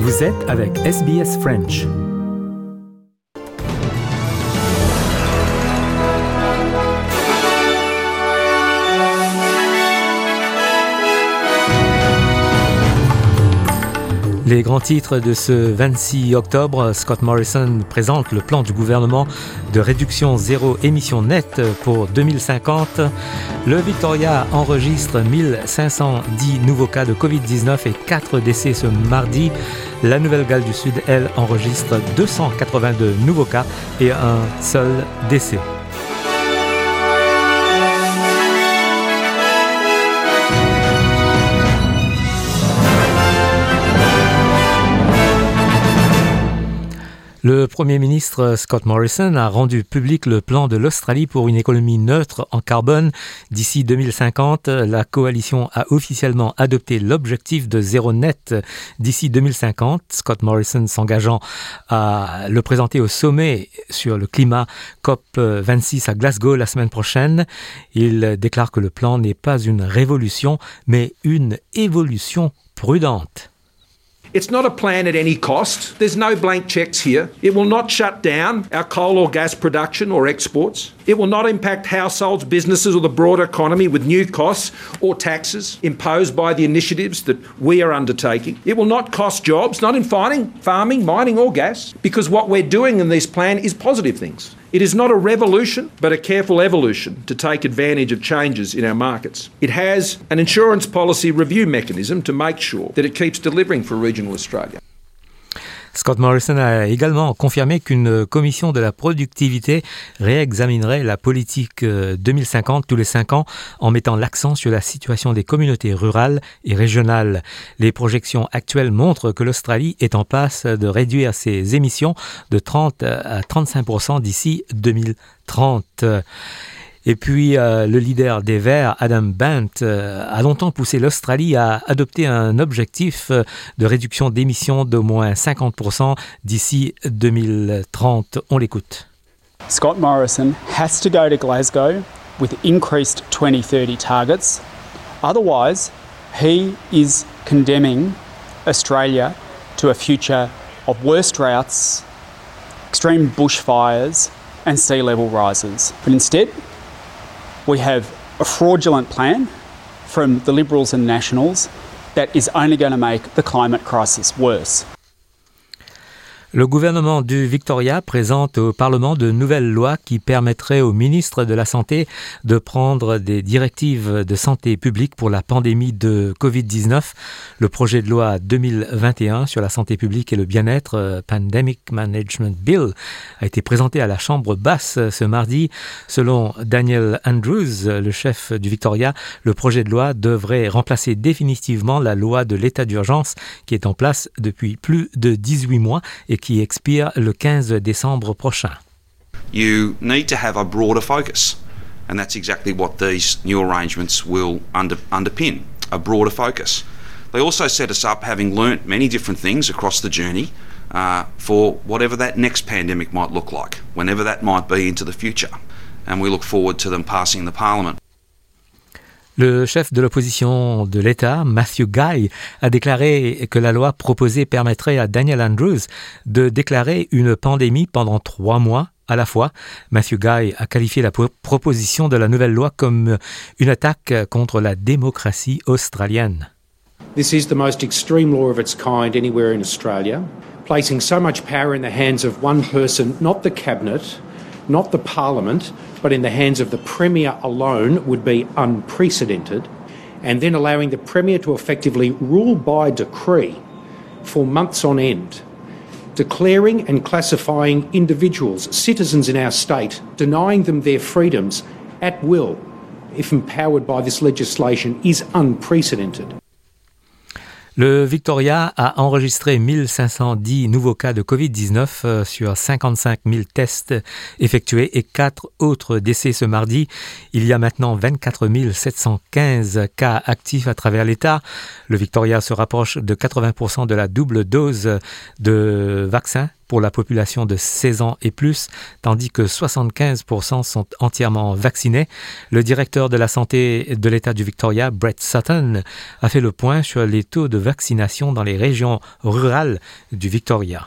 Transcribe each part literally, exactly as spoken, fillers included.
Vous êtes avec S B S French. Les grands titres de ce vingt-six octobre, Scott Morrison présente le plan du gouvernement de réduction zéro émission nette pour deux mille cinquante. Le Victoria enregistre mille cinq cent dix nouveaux cas de covid dix-neuf et quatre décès ce mardi. La Nouvelle-Galles du Sud, elle, enregistre deux cent quatre-vingt-deux nouveaux cas et un seul décès. Le Premier ministre Scott Morrison a rendu public le plan de l'Australie pour une économie neutre en carbone d'ici deux mille cinquante. La coalition a officiellement adopté l'objectif de zéro net d'ici deux mille cinquante. Scott Morrison s'engageant à le présenter au sommet sur le climat C O P vingt-six à Glasgow la semaine prochaine. Il déclare que le plan n'est pas une révolution, mais une évolution prudente. It's not a plan at any cost. There's no blank cheques here. It will not shut down our coal or gas production or exports. It will not impact households, businesses or the broader economy with new costs or taxes imposed by the initiatives that we are undertaking. It will not cost jobs, not in farming, farming, mining or gas, because what we're doing in this plan is positive things. It is not a revolution, but a careful evolution to take advantage of changes in our markets. It has an insurance policy review mechanism to make sure that it keeps delivering for regional Australia. Scott Morrison a également confirmé qu'une commission de la productivité réexaminerait la politique deux mille cinquante tous les cinq ans en mettant l'accent sur la situation des communautés rurales et régionales. Les projections actuelles montrent que l'Australie est en passe de réduire ses émissions de trente à trente-cinq pour cent d'ici deux mille trente. Et puis, euh, le leader des Verts, Adam Bant, euh, a longtemps poussé l'Australie à adopter un objectif de réduction d'émissions d'au moins cinquante pour cent d'ici deux mille trente. On l'écoute. Scott Morrison has to go to Glasgow with increased twenty thirty targets. Otherwise, he is condemning Australia to a future of worse droughts, extreme bushfires and sea level rises. But instead, we have a fraudulent plan from the Liberals and Nationals that is only going to make the climate crisis worse. Le gouvernement du Victoria présente au Parlement de nouvelles lois qui permettraient au ministre de la Santé de prendre des directives de santé publique pour la pandémie de covid dix-neuf. Le projet de loi deux mille vingt et un sur la santé publique et le bien-être, Pandemic Management Bill, a été présenté à la Chambre basse ce mardi. Selon Daniel Andrews, le chef du Victoria, le projet de loi devrait remplacer définitivement la loi de l'état d'urgence qui est en place depuis plus de dix-huit mois et qui expire le quinze décembre prochain. You need to have a broader focus, and that's exactly what these new arrangements will under, underpin, a broader focus. They also set us up having learnt many different things across the journey uh, for whatever that next pandemic might look like, whenever that might be into the future, and we look forward to them passing the Parliament. Le chef de l'opposition de l'État, Matthew Guy, a déclaré que la loi proposée permettrait à Daniel Andrews de déclarer une pandémie pendant trois mois à la fois. Matthew Guy a qualifié la pro- proposition de la nouvelle loi comme une attaque contre la démocratie australienne. This is the most extreme law of its kind anywhere in Australia, placing so much power in the hands of one person, not the cabinet, not the Parliament, but in the hands of the Premier alone would be unprecedented, and then allowing the Premier to effectively rule by decree for months on end, declaring and classifying individuals, citizens in our state, denying them their freedoms at will, if empowered by this legislation, is unprecedented. Le Victoria a enregistré mille cinq cent dix nouveaux cas de covid dix-neuf sur cinquante-cinq mille tests effectués et quatre autres décès ce mardi. Il y a maintenant vingt-quatre mille sept cent quinze cas actifs à travers l'État. Le Victoria se rapproche de quatre-vingts pour cent de la double dose de vaccin pour la population de seize ans et plus, tandis que soixante-quinze pour cent sont entièrement vaccinés. Le directeur de la santé de l'État du Victoria, Brett Sutton, a fait le point sur les taux de vaccination dans les régions rurales du Victoria.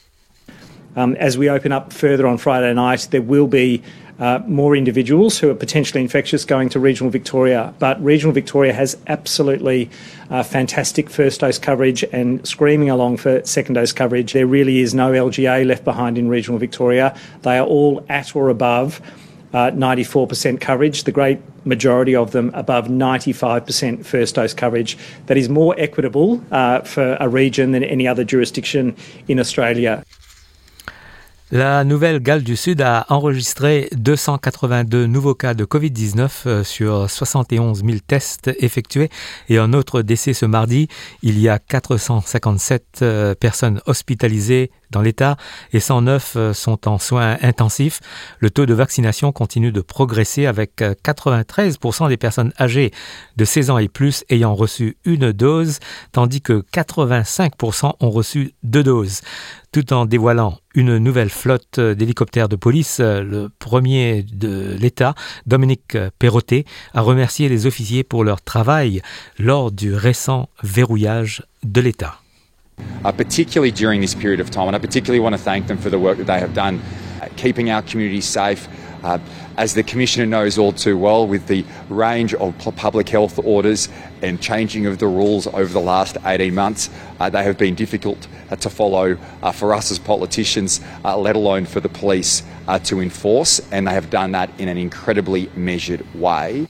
Um, as we open up further on Friday night, there will be uh, more individuals who are potentially infectious going to regional Victoria. But regional Victoria has absolutely uh, fantastic first dose coverage and screaming along for second dose coverage. There really is no L G A left behind in regional Victoria. They are all at or above uh, ninety-four percent coverage, the great majority of them above ninety-five percent first dose coverage. That is more equitable uh, for a region than any other jurisdiction in Australia. La Nouvelle-Galles du Sud a enregistré deux cent quatre-vingt-deux nouveaux cas de covid dix-neuf sur soixante et onze mille tests effectués et un autre décès ce mardi. Il y a quatre cent cinquante-sept personnes hospitalisées dans l'État et cent neuf sont en soins intensifs. Le taux de vaccination continue de progresser avec quatre-vingt-treize pour cent des personnes âgées de seize ans et plus ayant reçu une dose, tandis que quatre-vingt-cinq pour cent ont reçu deux doses. Tout en dévoilant une nouvelle flotte d'hélicoptères de police, le premier de l'État, Dominique Perrottet, a remercié les officiers pour leur travail lors du récent verrouillage de l'État. Uh, particularly during this period of time, and I particularly want to thank them for the work that they have done, uh, keeping our community safe. Uh, as the Commissioner knows all too well, with the range of public health orders and changing of the rules over the last eighteen months, uh, they have been difficult uh, to follow uh, for us as politicians, uh, let alone for the police uh, to enforce, and they have done that in an incredibly measured way.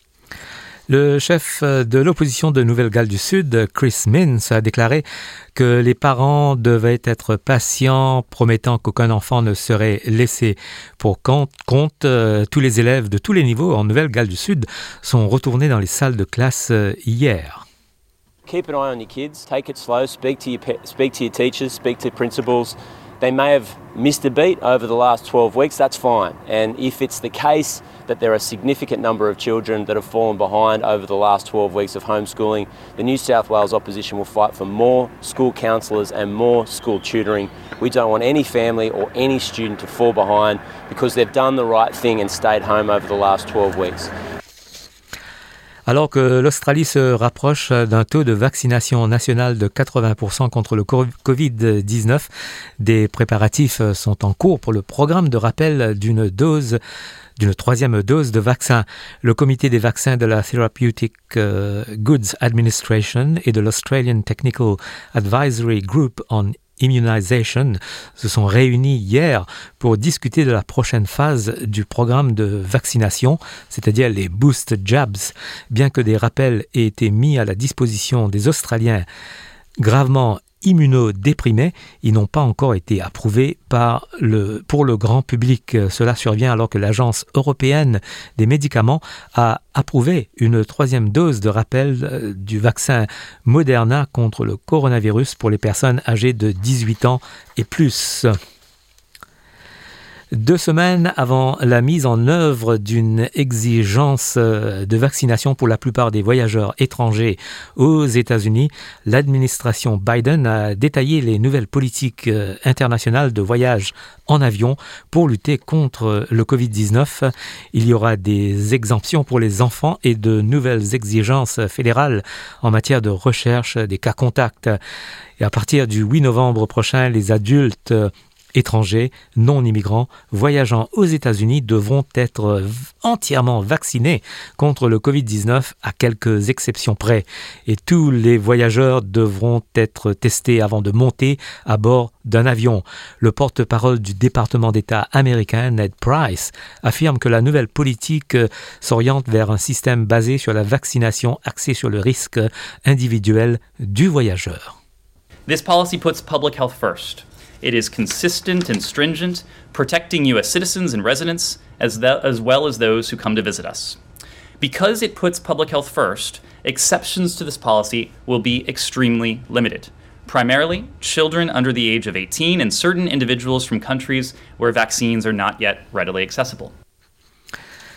Le chef de l'opposition de Nouvelle-Galles du Sud, Chris Minns, a déclaré que les parents devaient être patients, promettant qu'aucun enfant ne serait laissé pour compte. compte. Tous les élèves de tous les niveaux en Nouvelle-Galles du Sud sont retournés dans les salles de classe hier. Keep an eye on your kids, take it slow, speak to your, speak to your teachers, speak to principals. They may have missed a beat over the last twelve weeks, that's fine. And if it's the case that there are a significant number of children that have fallen behind over the last twelve weeks of homeschooling, the New South Wales opposition will fight for more school counsellors and more school tutoring. We don't want any family or any student to fall behind because they've done the right thing and stayed home over the last twelve weeks. Alors que l'Australie se rapproche d'un taux de vaccination nationale de quatre-vingts pour cent contre le covid dix-neuf, des préparatifs sont en cours pour le programme de rappel d'une dose, d'une troisième dose de vaccin. Le comité des vaccins de la Therapeutic Goods Administration et de l'Australian Technical Advisory Group on Immunization se sont réunis hier pour discuter de la prochaine phase du programme de vaccination, c'est-à-dire les boost jabs. Bien que des rappels aient été mis à la disposition des Australiens gravement immunodéprimés, ils n'ont pas encore été approuvés par le, pour le grand public. Cela survient alors que l'Agence européenne des médicaments a approuvé une troisième dose de rappel du vaccin Moderna contre le coronavirus pour les personnes âgées de dix-huit ans et plus. Deux semaines avant la mise en œuvre d'une exigence de vaccination pour la plupart des voyageurs étrangers aux États-Unis, l'administration Biden a détaillé les nouvelles politiques internationales de voyage en avion pour lutter contre le covid dix-neuf. Il y aura des exemptions pour les enfants et de nouvelles exigences fédérales en matière de recherche des cas contacts. Et à partir du huit novembre prochain, les adultes étrangers, non immigrants, voyageant aux États-Unis devront être entièrement vaccinés contre le covid dix-neuf à quelques exceptions près. Et tous les voyageurs devront être testés avant de monter à bord d'un avion. Le porte-parole du département d'État américain, Ned Price, affirme que la nouvelle politique s'oriente vers un système basé sur la vaccination axé sur le risque individuel du voyageur. This policy puts public health first. It is consistent and stringent, protecting U S citizens and residents as, the, as well as those who come to visit us. Because it puts public health first, exceptions to this policy will be extremely limited. Primarily, children under the age of eighteen and certain individuals from countries where vaccines are not yet readily accessible.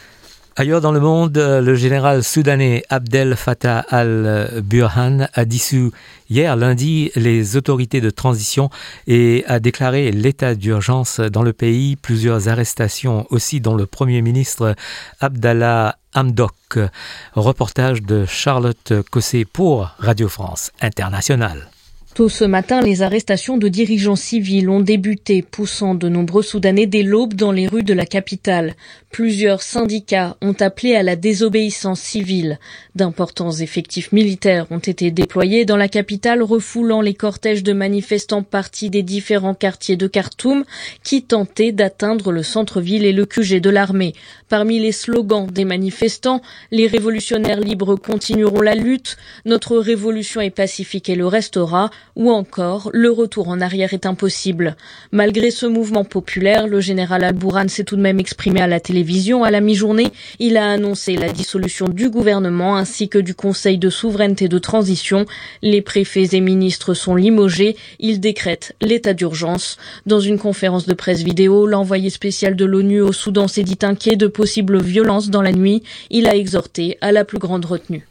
Ailleurs dans le monde, le général soudanais Abdel Fattah al-Burhan a dissous hier lundi les autorités de transition et a déclaré l'état d'urgence dans le pays. Plusieurs arrestations aussi dont le Premier ministre Abdallah Hamdok. Reportage de Charlotte Cossé pour Radio France Internationale. Tôt ce matin, les arrestations de dirigeants civils ont débuté, poussant de nombreux Soudanais dès l'aube dans les rues de la capitale. Plusieurs syndicats ont appelé à la désobéissance civile. D'importants effectifs militaires ont été déployés dans la capitale, refoulant les cortèges de manifestants partis des différents quartiers de Khartoum qui tentaient d'atteindre le centre-ville et le Q G de l'armée. Parmi les slogans des manifestants, les révolutionnaires libres continueront la lutte, notre révolution est pacifique et le restera, ou encore le retour en arrière est impossible. Malgré ce mouvement populaire, le général al-Burhan s'est tout de même exprimé à la télévision à la mi-journée. Il a annoncé la dissolution du gouvernement ainsi que du Conseil de souveraineté de transition. Les préfets et ministres sont limogés. Il décrète l'état d'urgence. Dans une conférence de presse vidéo, l'envoyé spécial de l'ONU au Soudan s'est dit inquiet de possibles violences dans la nuit. Il a exhorté à la plus grande retenue.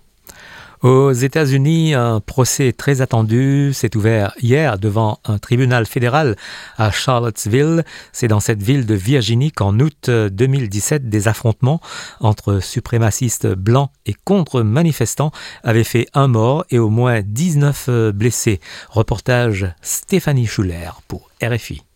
Aux États-Unis, un procès très attendu s'est ouvert hier devant un tribunal fédéral à Charlottesville. C'est dans cette ville de Virginie qu'en août deux mille dix-sept, des affrontements entre suprémacistes blancs et contre-manifestants avaient fait un mort et au moins dix-neuf blessés. Reportage Stéphanie Schuller pour R F I.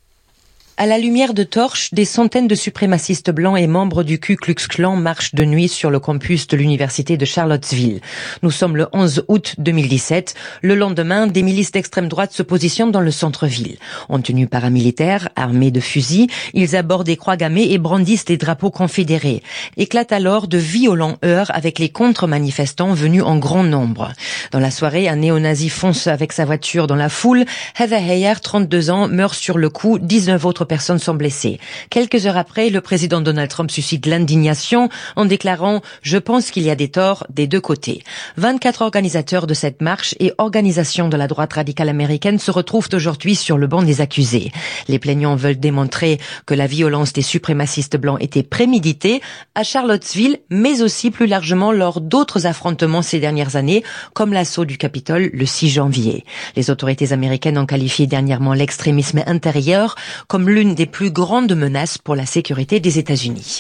À la lumière de torches, des centaines de suprémacistes blancs et membres du Ku Klux Klan marchent de nuit sur le campus de l'université de Charlottesville. Nous sommes le onze août deux mille dix-sept. Le lendemain, des milices d'extrême droite se positionnent dans le centre-ville. En tenue paramilitaire, armés de fusils, ils abordent des croix gammées et brandissent des drapeaux confédérés. Éclatent alors de violents heurts avec les contre-manifestants venus en grand nombre. Dans la soirée, un néo-nazi fonce avec sa voiture dans la foule. Heather Heyer, trente-deux ans, meurt sur le coup. dix-neuf autres personnes sont blessées. Quelques heures après, le président Donald Trump suscite l'indignation en déclarant « Je pense qu'il y a des torts des deux côtés ». vingt-quatre organisateurs de cette marche et organisations de la droite radicale américaine se retrouvent aujourd'hui sur le banc des accusés. Les plaignants veulent démontrer que la violence des suprémacistes blancs était préméditée à Charlottesville, mais aussi plus largement lors d'autres affrontements ces dernières années, comme l'assaut du Capitole le six janvier. Les autorités américaines ont qualifié dernièrement l'extrémisme intérieur comme l'une des plus grandes menaces pour la sécurité des États-Unis.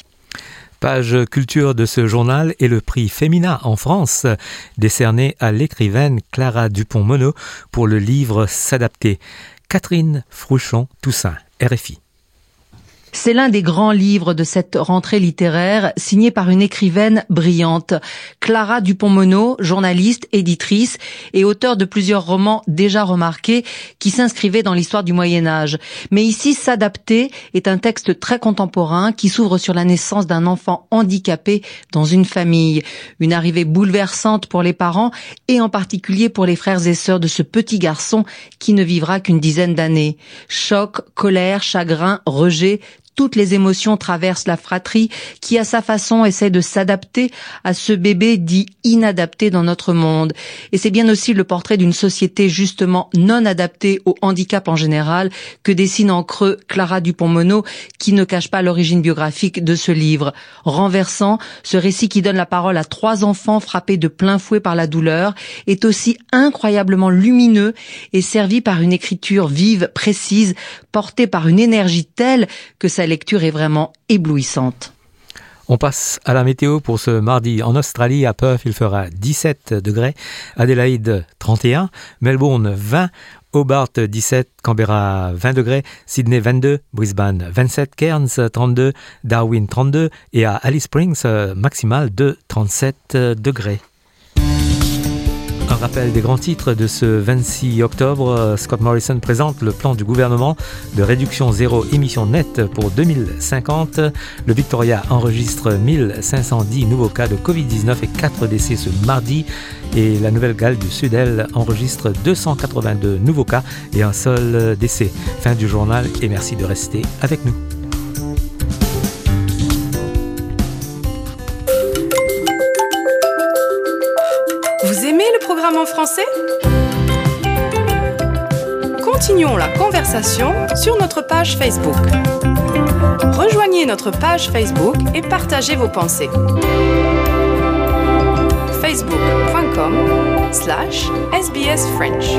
Page culture de ce journal et le prix Femina en France, décerné à l'écrivaine Clara Dupont-Moreau pour le livre S'adapter. Catherine Frouchon-Toussaint, R F I. C'est l'un des grands livres de cette rentrée littéraire, signé par une écrivaine brillante. Clara Dupont-Moreau, journaliste, éditrice et auteure de plusieurs romans déjà remarqués qui s'inscrivaient dans l'histoire du Moyen-Âge. Mais ici, S'adapter est un texte très contemporain qui s'ouvre sur la naissance d'un enfant handicapé dans une famille. Une arrivée bouleversante pour les parents et en particulier pour les frères et sœurs de ce petit garçon qui ne vivra qu'une dizaine d'années. Choc, colère, chagrin, rejet, toutes les émotions traversent la fratrie qui, à sa façon, essaie de s'adapter à ce bébé dit inadapté dans notre monde. Et c'est bien aussi le portrait d'une société justement non adaptée au handicap en général que dessine en creux Clara Dupont-Moreau, qui ne cache pas l'origine biographique de ce livre. Renversant, ce récit qui donne la parole à trois enfants frappés de plein fouet par la douleur est aussi incroyablement lumineux et servi par une écriture vive, précise, portée par une énergie telle que sa lecture est vraiment éblouissante. On passe à la météo pour ce mardi. En Australie, à Perth, il fera dix-sept degrés, Adélaïde trente et un, Melbourne vingt, Hobart dix-sept, Canberra vingt degrés, Sydney vingt-deux, Brisbane vingt-sept, Cairns trente-deux, Darwin trente-deux et à Alice Springs, maximal de trente-sept degrés. Un rappel des grands titres de ce vingt-six octobre. Scott Morrison présente le plan du gouvernement de réduction zéro émission nette pour deux mille cinquante. Le Victoria enregistre mille cinq cent dix nouveaux cas de covid dix-neuf et quatre décès ce mardi. Et la Nouvelle-Galles du Sud, elle, enregistre deux cent quatre-vingt-deux nouveaux cas et un seul décès. Fin du journal et merci de rester avec nous. Vous aimez le programme en français ? Continuons la conversation sur notre page Facebook. Rejoignez notre page Facebook et partagez vos pensées. facebook.com slash sbsfrench.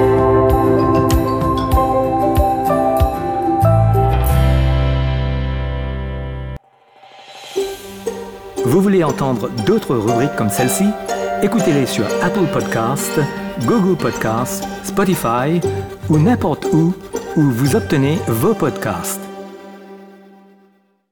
Vous voulez entendre d'autres rubriques comme celle-ci? Écoutez-les sur Apple Podcasts, Google Podcasts, Spotify ou n'importe où où vous obtenez vos podcasts.